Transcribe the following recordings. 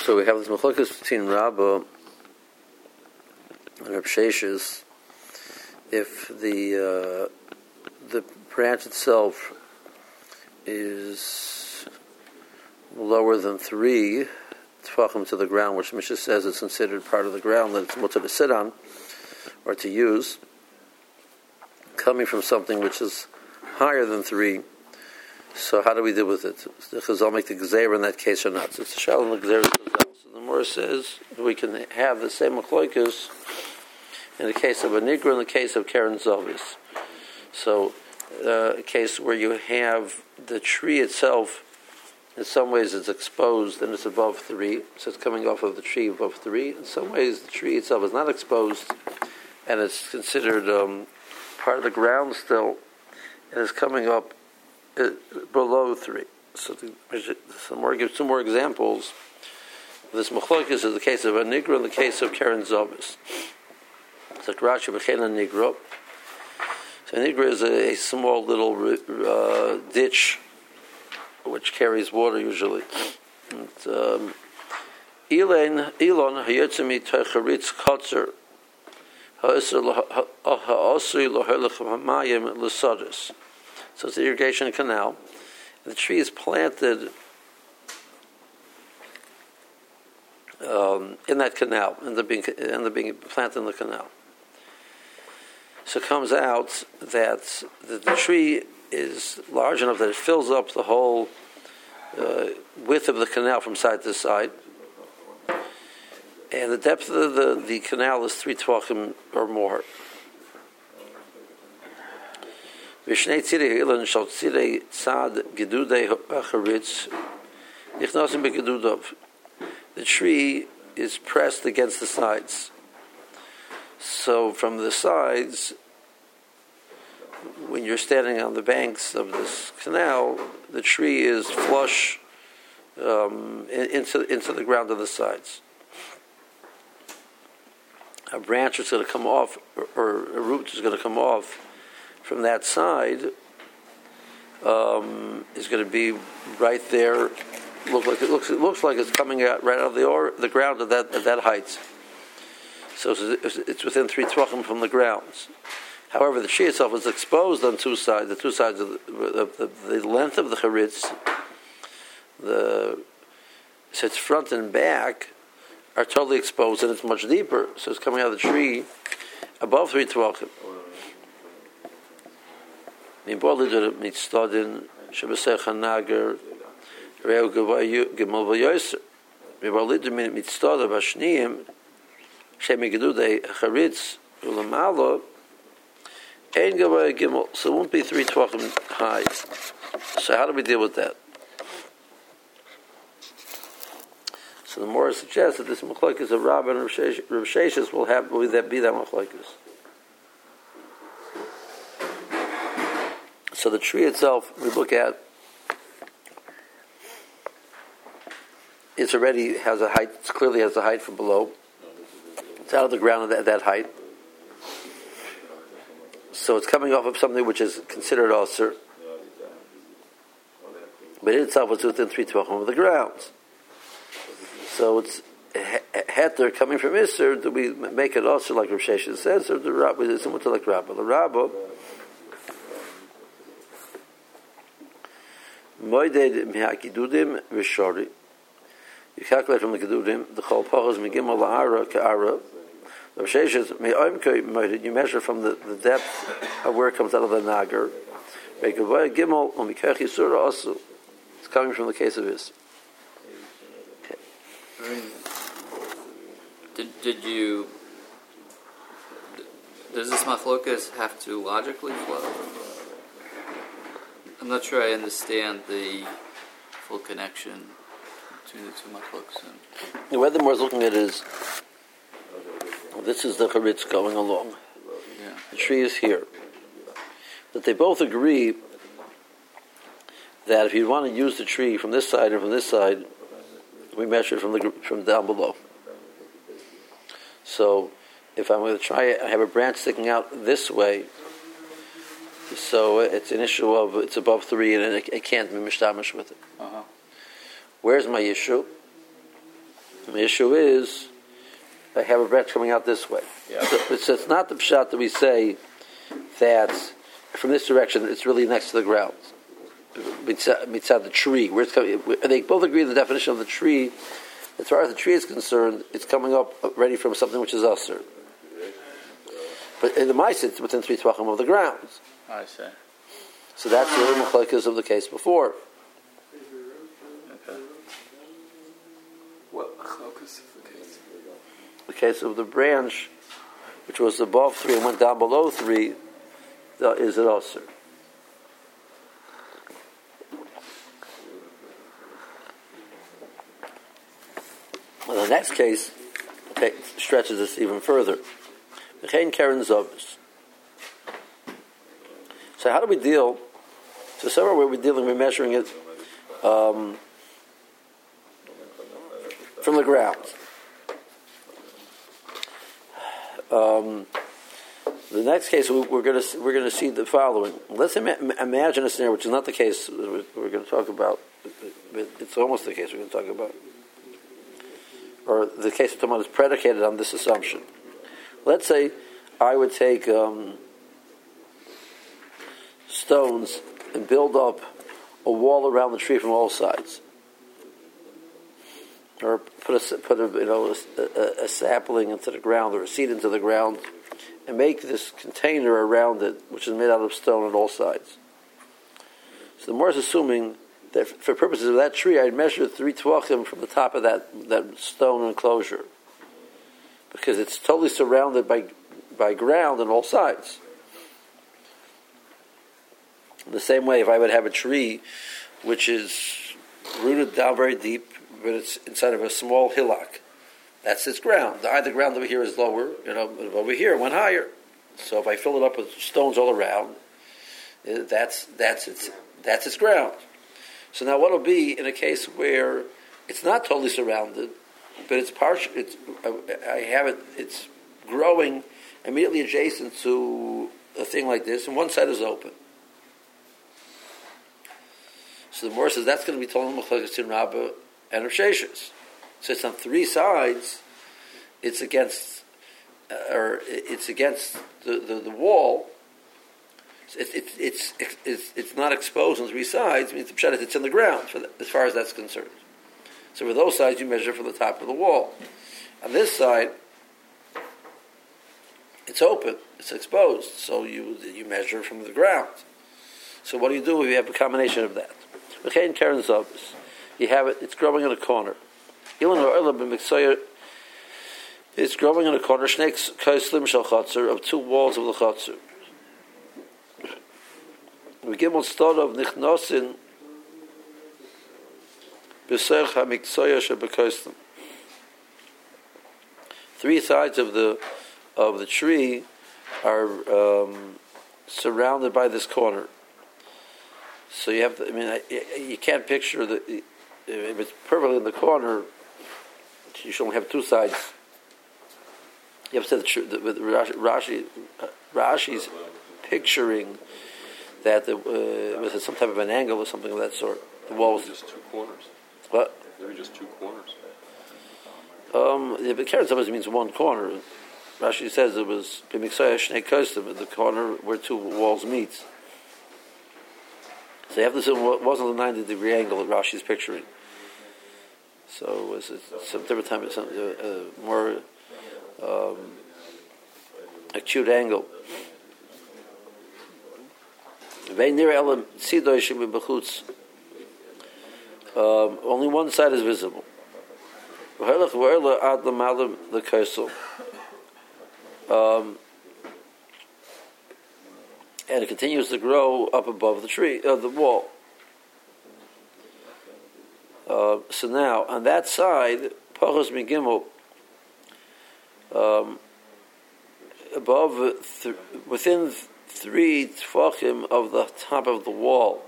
So we have this machlokes between Rabbah and Reb Sheshes. If the branch itself is lower than 3 tefachim to the ground, which Mishnah says it's considered part of the ground that it's mutter to sit on or to use, coming from something which is higher than 3. So how do we deal with it? The Chazal make the Gzeira in that case or not? So it's a Shalom in the Gzeira Chazal. So the Gemara says we can have the same machlokes in the case of a Nigra, in the case of Keren Zovis. So a case where you have the tree itself, in some ways it's exposed and it's above 3, so it's coming off of the tree above 3. In some ways the tree itself is not exposed and it's considered part of the ground still, and it's coming up below 3. So give some more examples. This machlokes is the case of a Nigra and the case of Keren Zovis. So Rashi b'chein a Nigra. So a Nigra is a small little ditch which carries water usually. Elon hayotze mitoch haritz kotzer ha'asui lohelech hamayim l'sodus. So it's an irrigation canal. The tree is planted in that canal, and they're being planted in the canal. So it comes out that the tree is large enough that it fills up the whole width of the canal from side to side, and the depth of the canal is 3 tvachim or more. The tree is pressed against the sides. So from the sides, when you're standing on the banks of this canal, the tree is flush into the ground on the sides. A branch is going to come off, or a root is going to come off from that side, is going to be right there. Looks like it's coming out right out of the ground at that height. So it's within 3 tvachim from the ground. However, the tree itself is exposed on 2 sides. The 2 sides of the length of the charitz, so its front and back are totally exposed, and it's much deeper. So it's coming out of the tree above 3 tvachim. So it won't be 3 tvachim high. So how do we deal with that? So the more suggests that this machlokes of Rabbah and Rav Sheshes will be that machlokes. So the tree itself, we look at, it has a height. It clearly has a height from below. It's out of the ground at that height. So it's coming off of something which is considered osir, but it itself is within 3 tvachim of the ground. So it's heter coming from Isser. Do we make it osir like Rav Sheshes says, or the Rabbah is similar like Rabbah? The Rabbah moeded mihakidudim v'shori. You calculate from the kidudim the chol pachos migimel la'ara ka'ara. Rav Sheshes me'oimkei, you measure from the depth of where it comes out of the nagar. Gimel umikach yisura asu. It's coming from the case of this. Okay. I mean, did you? Does this machlokes have to logically flow? I'm not sure I understand the full connection between the 2 machlokes. The way the more is looking at it is, this is the charitz going along. Yeah. The tree is here. That they both agree that if you want to use the tree from this side and from this side, we measure it from down below. So if I'm going to try it, I have a branch sticking out this way, so it's an issue of it's above 3 and it can't be mishtamish with it. Uh-huh. Where's my issue? The issue is, I have a branch coming out this way. Yeah. So it's not the pshat that we say that from this direction it's really next to the ground. Mitzad the tree. Where it's coming, they both agree on the definition of the tree. As far as the tree is concerned, it's coming up ready from something which is usher. But in the mice, it's within 3 tvachim of the ground. I see. So that's the machlokes of the case before. Okay. What machlokes of the case? The case of the branch, which was above 3 and went down below 3, is it usher. Well, the next case stretches this even further. So how do we deal? So somewhere where we're measuring it from the ground. The next case we're going to see the following. Let's imagine a scenario which is not the case we're going to talk about. It's almost the case we're going to talk about, or the case we're talking about is predicated on this assumption. Let's say I would take stones and build up a wall around the tree from all sides, or put a sapling into the ground or a seed into the ground, and make this container around it, which is made out of stone on all sides. So the Gemara is assuming that for purposes of that tree, I'd measure 3 tvachim from the top of that stone enclosure, because it's totally surrounded by ground on all sides. In the same way, if I would have a tree which is rooted down very deep, but it's inside of a small hillock, that's its ground. The ground over here is lower, over here it went higher. So if I fill it up with stones all around, that's its ground. So now what will be in a case where it's not totally surrounded, but it's partial? It's growing immediately adjacent to a thing like this, and one side is open. So the Gemara says that's going to be told in Machlokes Tin Rabbah and Rav Sheshes. So it's on 3 sides. It's against, the wall. It's not exposed on 3 sides. It means the pshat is it's in the ground as far as that's concerned. So for those sides, you measure from the top of the wall. On this side, it's open. It's exposed. So you measure from the ground. So what do you do if you have a combination of that? You have it. It's growing in a corner. It's growing in a corner of 2 walls of the chatzor. We give one start of nichnosin b'serch hamiksoya shebekostem. 3 sides of the tree are surrounded by this corner. So you have to, you can't picture if it's perfectly in the corner, you should only have 2 sides. You have to say Rashi's picturing that with some type of an angle or something of that sort. The walls just 2 corners. What? There were just 2 corners. But Karen sometimes means 1 corner. Rashi says it was the corner where 2 walls meet. So you have to say it wasn't a 90-degree angle that Rashi's picturing. So it's some different time, it's a more acute angle. Only one side is visible. And it continues to grow up above the tree, the wall. So now, on that side, Pachos Migimel, above, within 3 tefachim of the top of the wall,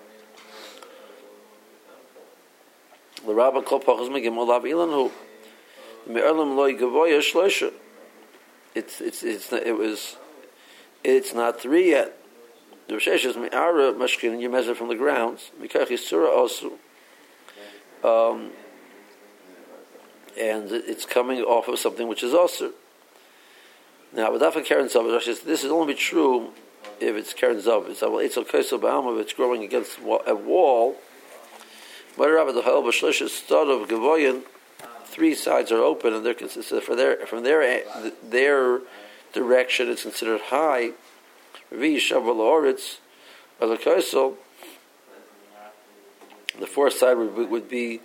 the Rabbah called Pachos Migimel Lav Ilanhu, Me'erlam Loi Gavoya Shloisha. It's not 3 yet. The Rosh Hashanah is Me'ara Mashkin, and you measure from the grounds. Mikach Yisura also. and it's coming off of something which is also. Now, with Dafa Karen Zav, this is only true if it's Karen Zav. It's if it's growing against a wall. Three sides are open, and they're considered from their direction. It's considered high. The fourth side would be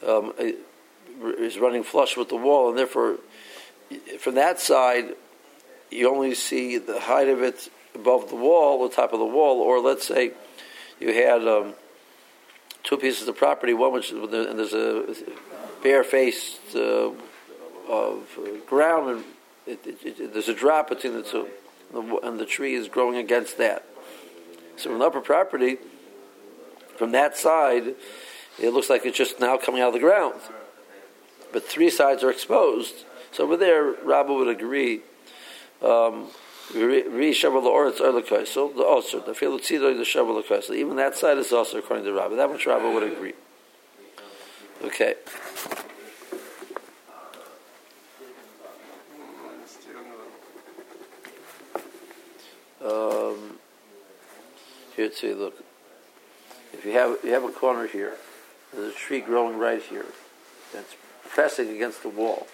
is running flush with the wall, and therefore, from that side, you only see the height of it above the wall, the top of the wall. Or let's say you had two pieces of property, one which and there's a bare-faced of ground, and there's a drop between the two, and the tree is growing against that. So in the upper property, from that side, it looks like it's just now coming out of the ground. But three sides are exposed. So over there, Rabbi would agree. Even that side is also according to Rabbi. That much Rabbi would agree. Okay. Here too, look. If you have a corner here, there's a tree growing right here that's pressing against the wall.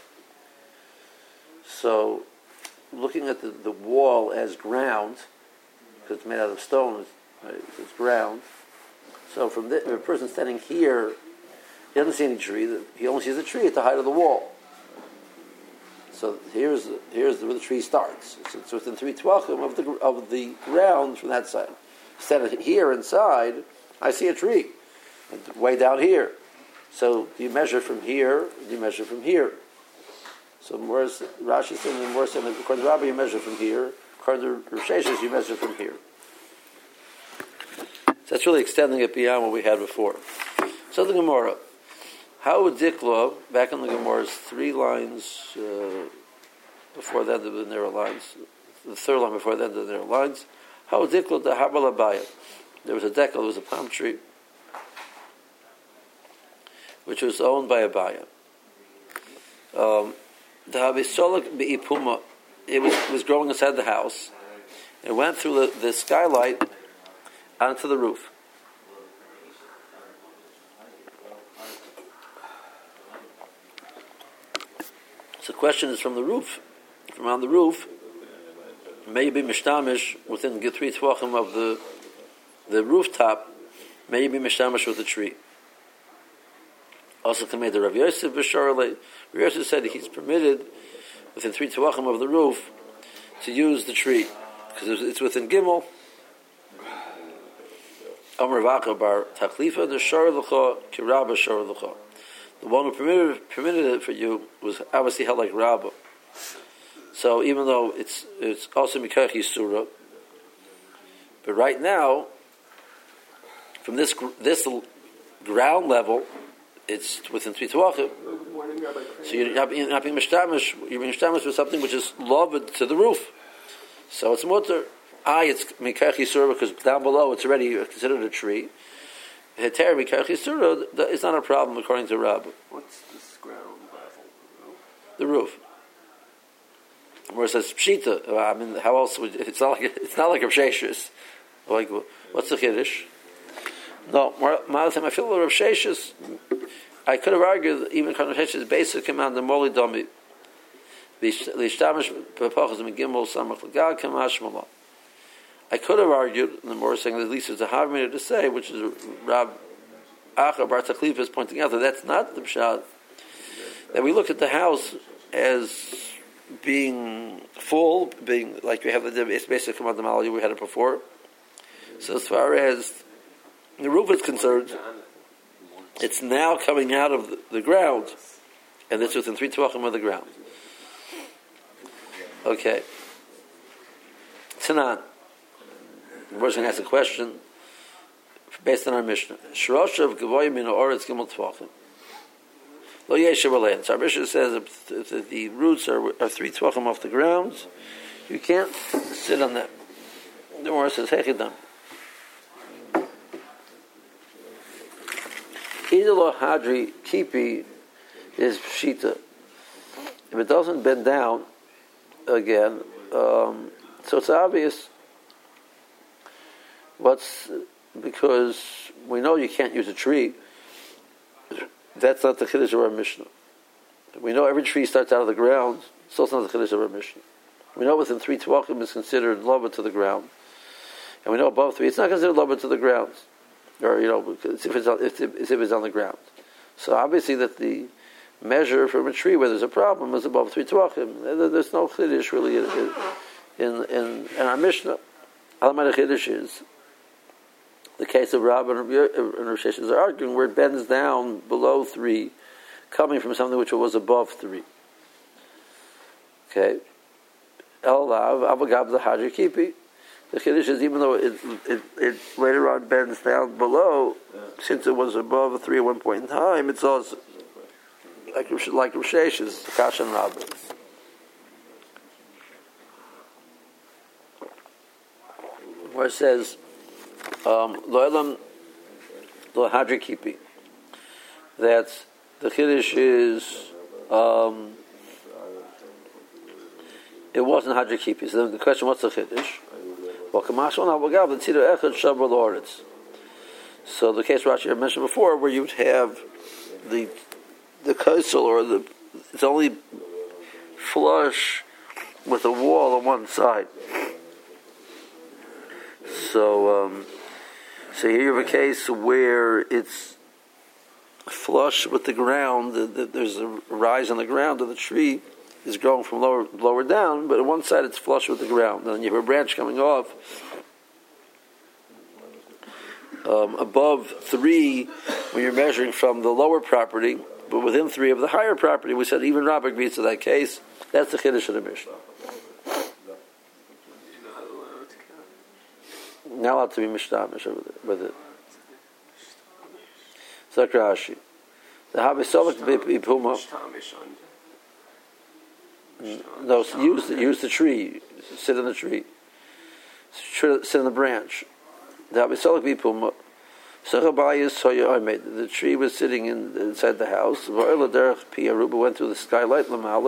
So, looking at the wall as ground, because it's made out of stone, it's ground. So from if a person standing here, he doesn't see any tree. He only sees the tree at the height of the wall. So here's where the tree starts. It's within 3 tvachim of the ground from that side. Standing here inside, I see a tree way down here. So you measure from here, you measure from here. So whereas Rashi says, and more saying, according to Rabbi, you measure from here. According to Rosh Hashanah, you measure from here. So that's really extending it beyond what we had before. So the Gemara, how would Dikla, back in the Gemara's 3 lines before the end of the narrow lines, the 3rd line before the end of the narrow lines, how would Dikla the Habalabaya? There was a decal, there was a palm tree, which was owned by Abaya. The Habisolak Be'ipuma, it was growing inside the house. It went through the skylight onto the roof. So the question is from on the roof, maybe mishtamish within 3 tvachim of the rooftop, maybe mishtamish with the tree. Also, made the Rav Yosef b'Sharlei. Rav Yosef said he's permitted within 3 tvachim of the roof to use the tree because it's within Gimel. Amar Vaka bar Tachlifa the Sharlecha Kirabba Sharlecha. The one who permitted it for you was obviously held like Rabbah. So even though it's also Mikach Yisura, but right now from this ground level, it's within 3 tvachim. So you're not being mishtamish. You're being mishtamish with something which is loved to the roof. So it's mutter. It's mikach yisura because down below it's already considered a tree. Heter mikach yisura is not a problem according to Rabbi. What's this ground level? The roof. Where it says pshita. I mean, how else would it's not like a psheshis. Like what's the chiddush? No, I feel Rav Sheshes. I could have argued even Rav Sheshes' basic command the Moli Domi. I could have argued, and the more saying that at least there's a Havmina to say, which is Rab Acha Bar Tachlifa is pointing out that that's not the pshat. That we look at the house as being full, being like we have it's basic command the Mali, we had it before. So as far as the roof is concerned, it's now coming out of the ground, and it's within 3 tvachim of the ground. Okay. Tanan. We're going to ask a question based on our Mishnah. Shrosh of Gavoy Min Oretz Gimel Tvachim. Lo Yeshev Alein. So our Mishnah says if the roots are 3 tvachim off the ground, you can't sit on them. The Gemara says Hechidam. Idolo Hadri Kipi is pshita. If it doesn't bend down, again, so it's obvious. Because we know you can't use a tree. That's not the chiddush of our Mishnah. We know every tree starts out of the ground, so it's not the chiddush of our Mishnah. We know within 3 tvachim is considered lower to the ground, and we know above 3 it's not considered lower to the ground, or if it's on the ground. So obviously that the measure from a tree where there's a problem is above 3 tvachim. There's no chiddush really in our Mishnah. Alamad chiddush is the case of Rabbah and Rosh Hashanah are arguing where it bends down below 3, coming from something which was above 3. Okay. Elav avagab the hajikipi. The chiddush is even though it later on bends down below, since it was above 3 at one point in time, it's also like Rosh Hashanah's Kasha and Rabbah. Where it says Lo'elam Lo Hadrikipi, that the chiddush is it wasn't Hadrikipi. So the question, what's the chiddush? Well, Kamashon Avagav the Tzira Echad Shabbal Loretz. So the case Rashi mentioned before, where you'd have the kaisel or it's only flush with a wall on one side. So here you have a case where it's flush with the ground. There's a rise on the ground, and the tree is growing from lower down. But on one side, it's flush with the ground, and then you have a branch coming off above 3 when you're measuring from the lower property, but within 3 of the higher property. We said even Rabbah agrees to that case. That's the chiddush of the Mishnah. Not allowed to be mishtamish with it. Zakrashi. The Havisovik Bipuma. No, use the tree. Sit in the tree. Sit in the branch. The Havisovik Bipuma. The tree was sitting inside the house. Went through the skylight.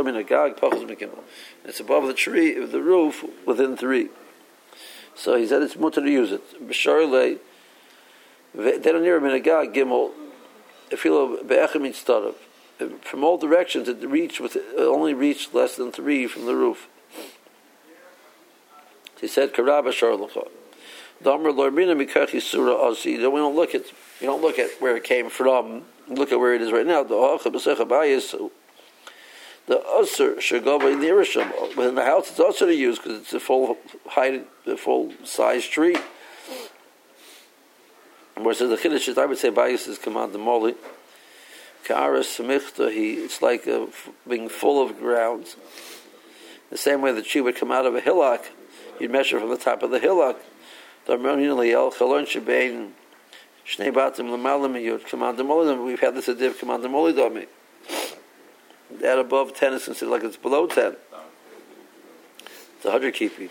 It's above the tree, the roof, within 3. So he said it's mutter to use it. B'sharlei, they don't hear him in a gag gimel. From all directions, it only reached less than 3 from the roof. He said, "Karaba sharlucha." Damer lorbina mikachi surah asi. You don't look at where it came from. Look at where it is right now. The usher should go by the Yerushalayim. Within the house, it's also to use because it's a full height, a full size tree. Whereas the chiddush is, I would say, bias is command the moli. Ka'aras semichta, it's like being full of grounds. The same way the tree would come out of a hillock, you'd measure from the top of the hillock. We've had this adiv command the moli dami. That above 10 is considered like it's below 10. It's 100 kipi.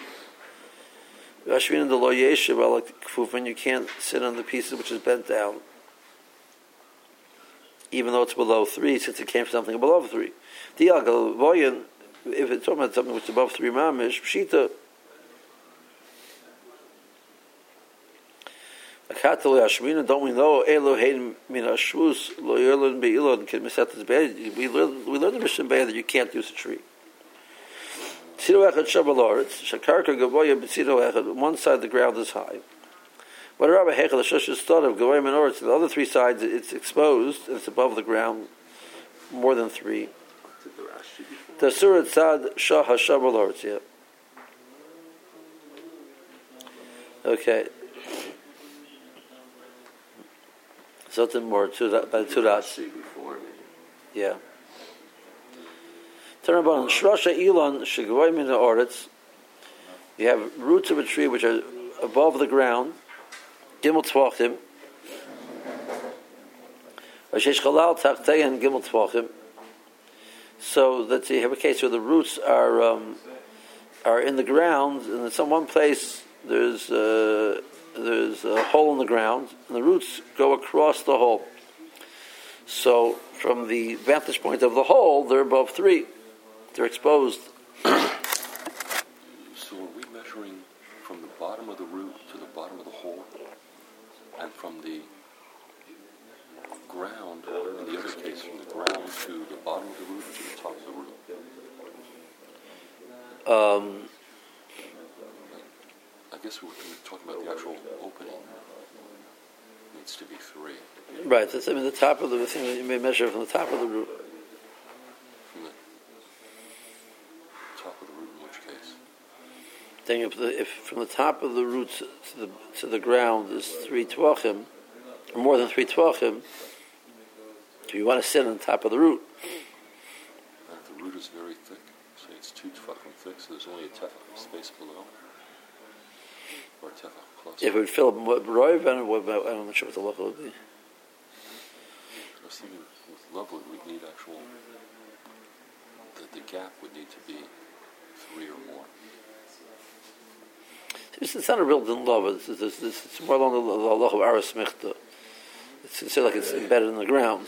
When you can't sit on the pieces which is bent down, even though it's below 3, since it came from something above 3. If it's talking about something which is above 3 mamish, pshita. Don't we know Elohein min hashvus lo yirlon beilon can misatas bed? We learned the Mishnah that you can't use a tree. Tziro echad shabal oretz shakarka gavoya b'tziro echad. One side of the ground is high. But Rabbi Hechel Shoshes thought of gavoya min oretz. The other 3 sides it's exposed and it's above the ground more than 3. The surah tzad shah hashabal oretz. Yeah. Okay. Something more to that by the Turas. Yeah. Turn about Shrasha Elon Shigavoy min ha'oretz. You have roots of a tree which are above the ground. Gimel Tvachim. Vashesh Chalal Tachtei and Gimel Tvachim. So that you have a case where the roots are in the ground, and in some one place there's a hole in the ground, and the roots go across the hole. So from the vantage point of the whole, they're above 3. They're exposed. So are we measuring from the bottom of the root to the bottom of the hole, and from the ground, in the other case, from the ground to the bottom of the root to the top of the root? I guess we're talking about the actual opening. It needs to be 3. Right. That's, the top of the thing that you may measure from the top of the root. From the top of the root, in which case? Then if from the top of the root to the ground is 3 tvachim, or more than 3 tvachim, if you want to sit on top of the root. And if the root is very thick, say it's 2 tefachim thick, so there's only a tefach space below, or a tefach plus. If it would fill up roiv, I'm not sure what the level would be. Because even with level, we'd need actual. The gap would need to be 3 or more. It's not a real din love. It's more along the law of aras michta. It's considered like it's embedded in the ground.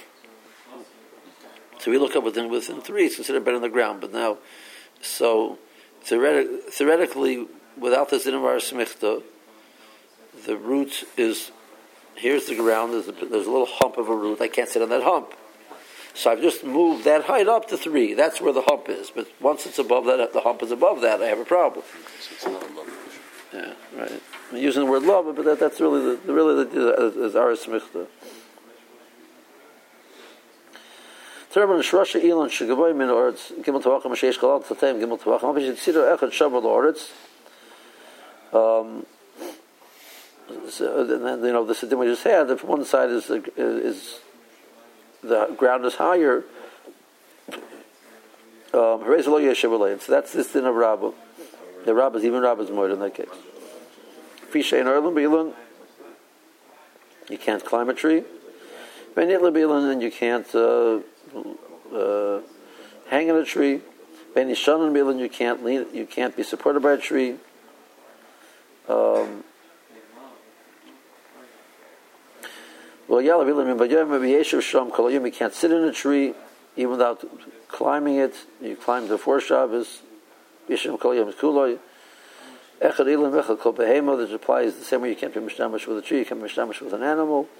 So we look up within 3. It's considered embedded in the ground. But now, so theoretically, without this din of aras michta, the root is. Here's the ground. There's a little hump of a root. I can't sit on that hump. So I've just moved that height up to 3. That's where the hump is. But once it's above that, the hump is above that, I have a problem. So it's not a love issue. Yeah, right. I'm using the word love, but that's really the aras michta. Terman shrasha ilan shigavoy min oretz gimel tavachim sheish kalal tatem gimel tavachim. Obviously, consider echad shavar oretz. And then the siddim we just had. If one side is the ground is higher, so that's this din of Rabbah. The Rabbah is even Rabbah's more in that case. Fishay and Erlen you can't climb a tree. Benit Lebilan, and you can't hang in a tree. Benit Shan Bilan, you can't lean. You can't be supported by a tree. Well, you can't sit in a tree even without climbing it. You climb the 4 Shabbos. That applies the same way you can't be mishtamish with a tree, you can't be mishtamish with an animal.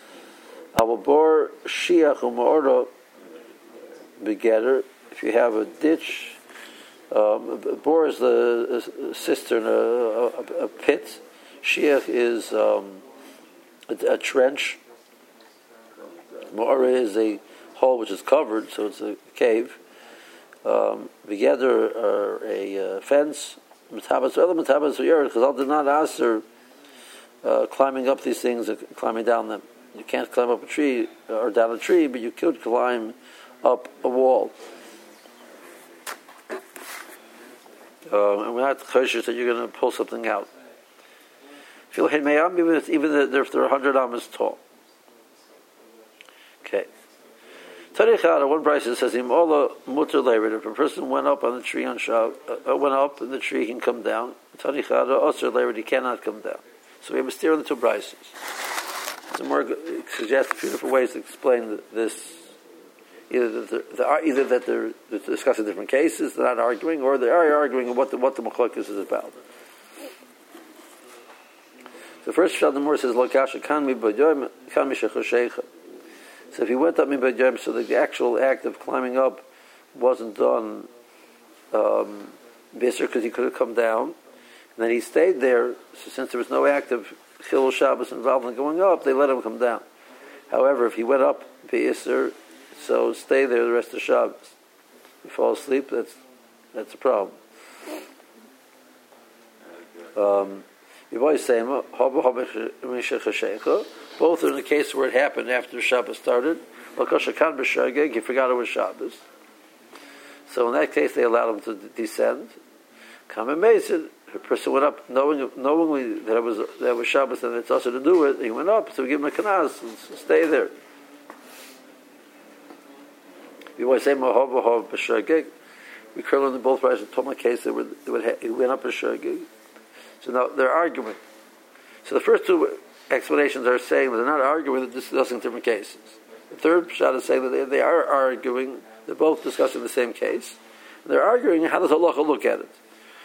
If you have a ditch, a bor is a cistern, a pit. Shiach is a trench. Ma'ora is a hole which is covered, so it's a cave. Together or a fence. Metabas or other metabas or yard, because Allah did not answer climbing up these things, climbing down them. You can't climb up a tree or down a tree, but you could climb up a wall. And we're not cautious that you're going to pull something out. Even if they're 100 amas tall. Okay. Tarichara, one price says Im Ola Mutter Lever. If a person went up on the tree on went up in the tree, he can come down. Tarichara Osir Lever, he cannot come down. So we have a steer on the 2 prices. Some more suggests a few different ways to explain this. Either that they're discussing different cases, they're not arguing, or they are arguing what the machlokes is about. The first Shad Namur says Lokasha Kan Mi B'Yom Kan Mi Shechoshecha. So if he went up Mibad Yom, so the actual act of climbing up wasn't done Bisr, because he could have come down, and then he stayed there. So since there was no act of Chilul Shabbos involved in going up, they let him come down. However, if he went up Bisr, so stay there the rest of Shabbos. If you fall asleep, that's a problem. You've always saying both are in the case where it happened after Shabbos started. He forgot it was Shabbos. So in that case, they allowed him to descend. Common Mason, the person went up knowingly that it was Shabbos and it's also to do it. He went up, so we give him a kanas and stay there. We always say mahov b'shagig. We curl in the both prices. In my case, he went up a shagig. So now they're arguing. So the first 2 explanations are saying that they're not arguing, that this is discussing different cases. The third shot is saying that they are arguing. They're both discussing the same case. They're arguing how does Allah look at it.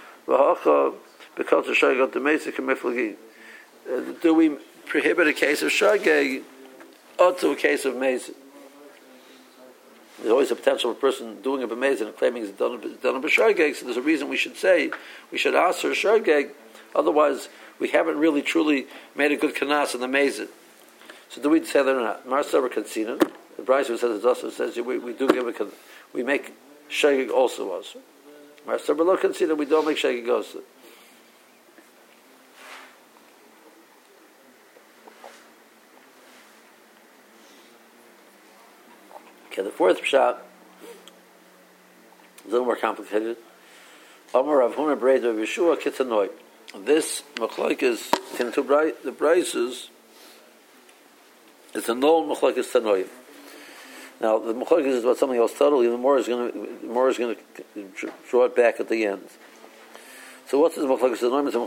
Do we prohibit a case of shageg or to a case of mezid? There's always a potential of a person doing a b'mezid and claiming it's done a b'shageg. So there's a reason we should say we should ask for shageg. Otherwise, we haven't really truly made a good kanas in the mezid. So do we say that or not? Marsaber katsina. The Bryce who says it also says we do give we make shageg also. Marsaber lo katsina, we don't make shageg also. Okay, the fourth shot is a little more complicated. Amar Rav Huna Breid Rav Yeshua Kitanoi. This machlokes in the Brises is a known machlokes Tanoi. Now the machlokes is about something else totally. The more is going to draw it back at the end. So what's this machlokes Tanoi? It's a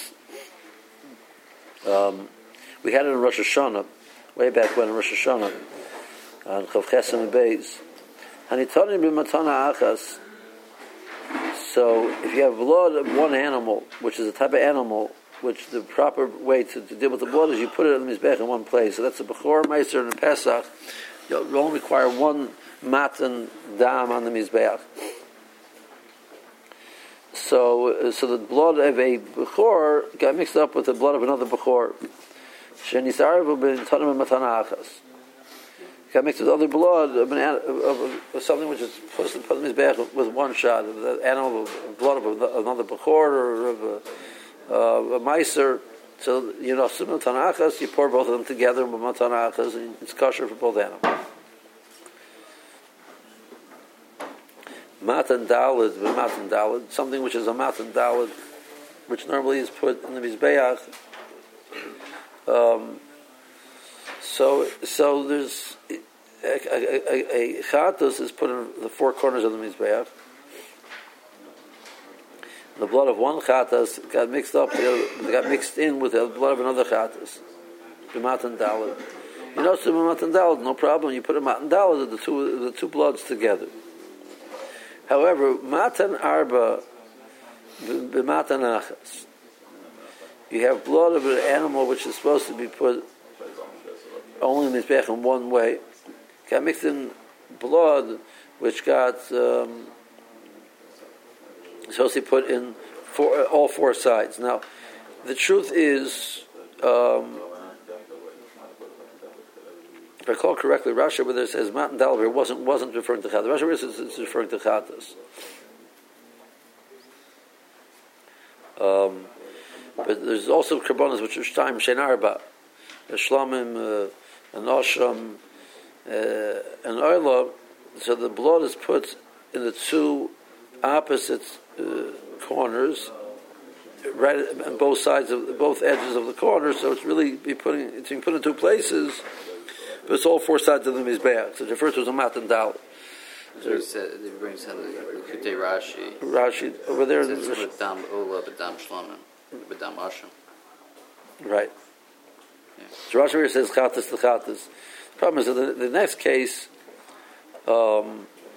machlokes. We had it in Rosh Hashanah, way back when in Rosh Hashanah. On Chav Chesem and Beis. Hanitonim b'matana achas. So, if you have blood of one animal, which is a type of animal, which the proper way to deal with the blood is you put it in the mizbech in one place. So that's a Bechor, Meiser, and a Pesach. You only require one matan dam on the mizbech. So the blood of a Bechor got mixed up with the blood of another Bechor. Shenisarav b'matana b'matana achas. Got mixed with other blood of something which is supposed to put in his back with one shot of the animal blood of another bechor or of a meiser. So matan achas, you pour both of them together with matan achas, and it's kosher for both animals. Matan dalad, something which is a matan dalad, which normally is put in the mizbeach. So there's a chatos is put in the four corners of the mizbeach. The blood of one chatos got mixed in with the blood of another chatos. B'matan dalad. So b'matan dalad, no problem. You put a matan dalad of the two bloods together. However, matan arba b'matan achas. You have blood of an animal which is supposed to be put only in the mizbech in one way. Got mixed in blood, which got supposed to be put in all four sides. Now, the truth is, if I recall correctly, Rashi where it says matan dalad wasn't referring to chatas. Rashi where it's referring to chatas. But there's also karbonos which are shtaim shein arba, shlamim. An asham, an oila, so the blood is put in the two opposite corners, right on both sides of both edges of the corner. So it's being put in two places, but it's all four sides of the mizbeach. So the first was a matan dalad. They bring some Rashi. Rashi over there. It's b'dam ola, b'dam shlamim, b'dam asham. Right. Yeah. So Rashi says chatas to chatas. The problem is that the next case of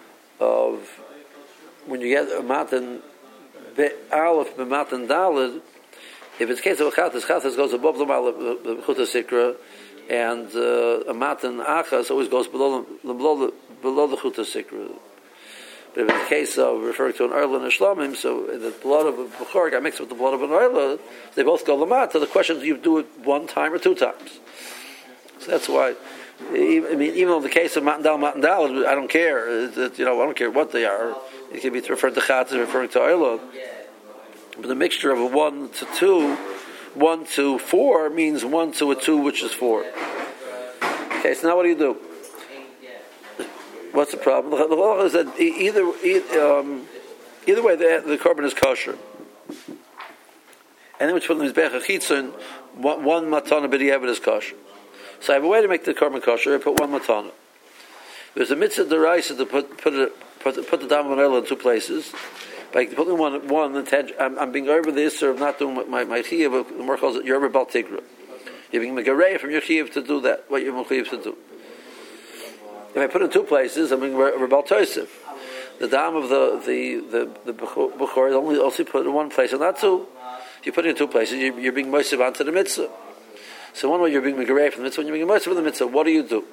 when you get a matan aleph b'matan dalad, if it's a case of a chatas goes above the chuta sikra, and a matan achas always goes below the chuta sikra. But if it's a case of referring to an oila and a shlamim, so the blood of a bechor got mixed with the blood of an oila, they both go lamat. So the question is, do you do it one time or two times? So that's why. Even in the case of matan dalad, I don't care. I don't care what they are. It can be referring to chatas, referring to oila. But the mixture of a 1 to 2, 1 to 4 means 1 to a 2, which is 4. Okay, so now what do you do? What's the problem? The law is that either way the korban is kosher. And then we put in mizbeach chitzon, one matana b'diavad is kosher. So I have a way to make the korban kosher. I put one matana. There's a mitzvah deraisa to put the dam in two places. By putting one, I'm being over the issur of not doing my chiyuv. The more calls it you're over bal tigra. You're being megareya from your chiyuv to do that. What you're mechayiv to do. if I put it in two places, I'm being rebel toisiv. The dam of the bukhor is only also put in one place, and not two. If you put it in two places, you're being moisiv onto the mitzvah. So one way you're being megarei from the mitzvah, when you're being moisiv from the mitzvah, what do you do?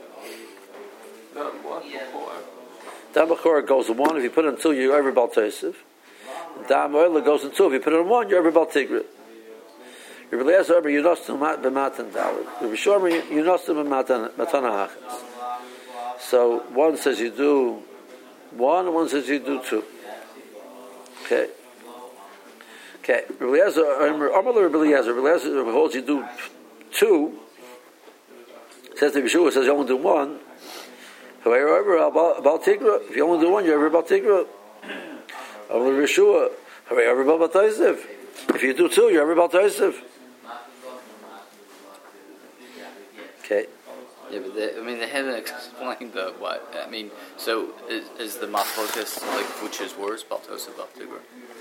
Dam bukhor goes in one. If you put it in two, you're over rebel toisiv. Dam oil goes in two. If you put it in one, you're over rebel tigrit. Rabbi Eliezer Omer Yunostum b'matan daled. Rabbi Shomer Yunostum b'matan achas. So one says you do one, and one says you do two. Okay. Rabbi Eliezer Omer Rabbi Eliezer holds you do two. Says the Yeshua says you only do one. However, about tigra, if you only do one, you're over about tigra. Over Yeshua, however, about toisiv. If you do two, you're over about toisiv. Okay. Yeah, but they haven't explained what. I mean, so is the machlokas like which is worse, baltos or baltigra?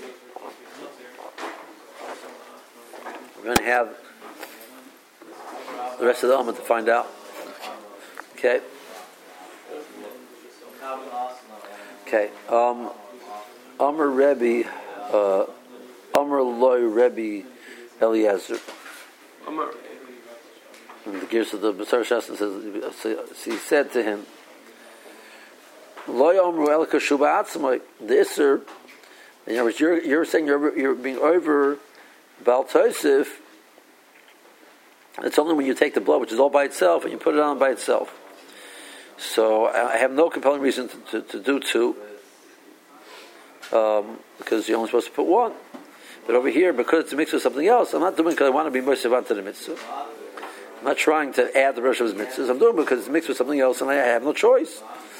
We're going to have the rest of the element to find out. Okay. Amar Rebbe, Amar Loi Rebbe Eliezer. And the gears of the B'sar Shastan says, he said to him, Loi Amru El Kashuba Atzmai, the Isser, in other words, you're saying you're being over Baal Tosif, it's only when you take the blood, which is all by itself, and you put it on by itself. So I have no compelling reason to do two, because you're only supposed to put one. But over here, because it's mixed with something else, I'm not doing it because I want to be merciful to the mitzvah. I'm not trying to add the Rosh Hashanah's mitzvahs. I'm doing it because it's mixed with something else, and I have no choice.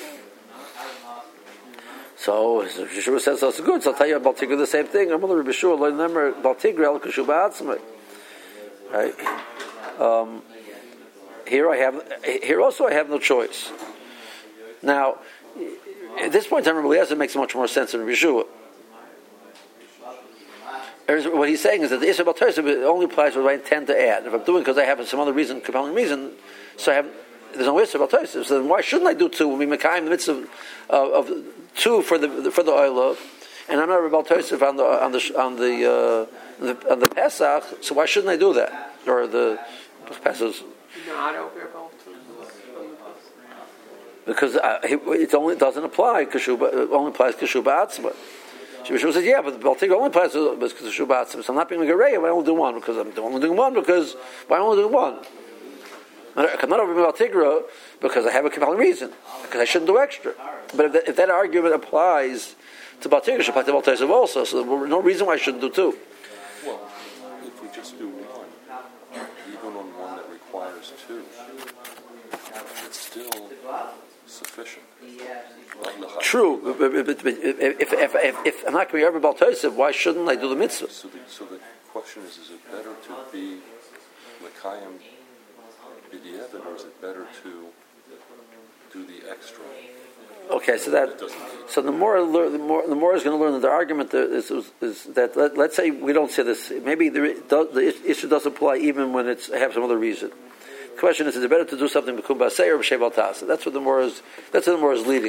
So Yeshua says, "So it's good." So I'll tell you about Tigra the same thing. I'm going to be sure. Learn them about Tigra el Kashuba Atzmai. Right. Here also I have no choice. Now, at this point in time, Rabbi Eliezer makes much more sense than Yeshua. What he's saying is that the Isra Bal Tosef only applies what I intend to add. If I'm doing it because I have some other reason, compelling reason, there's no Isra Bal Tosef. So then why shouldn't I do two when we Mekayim the mitzvah of two for the Oila, and I'm not Bal Tosef on the Pesach? So why shouldn't I do that? Or the Pesach? Because it doesn't apply. It only applies Kashuba Atzma. Shimshon says, yeah, but the Baltigra only applies to Kashuba Atzma. So I'm not being Megarei, but I only do one because I'm only doing one because why only do one? I'm not over Baltigra because I have a compelling reason because I shouldn't do extra. But if that argument applies to Baltigra, it should apply to Baltigra also. So there's no reason why I shouldn't do two. Well, if we just do one, even on one that requires two, it's still sufficient. True, but if I'm not going to be ever Baal Tosef, why shouldn't I do the mitzvah? So the question is it better to be L'kayim B'diavad, or is it better to do the extra? Okay, so the more is going to learn that the argument is that let's say we don't say this. Maybe the issue doesn't apply even when it's have some other reason. The question is it better to do something b'kum b'asei or b'shei b'altasa? That's what the more is leading.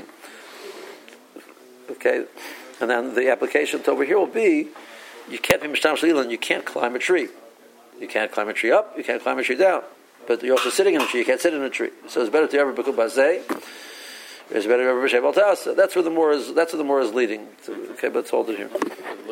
Okay, and then the application to over here will be: you can't be mishtam shlilan. You can't climb a tree. You can't climb a tree up. You can't climb a tree down. But you're also sitting in a tree. You can't sit in a tree. So it's better to ever b'kum b'asei. It's better to ever b'shei b'altasa. That's where the more is leading. Okay, but let's hold it here.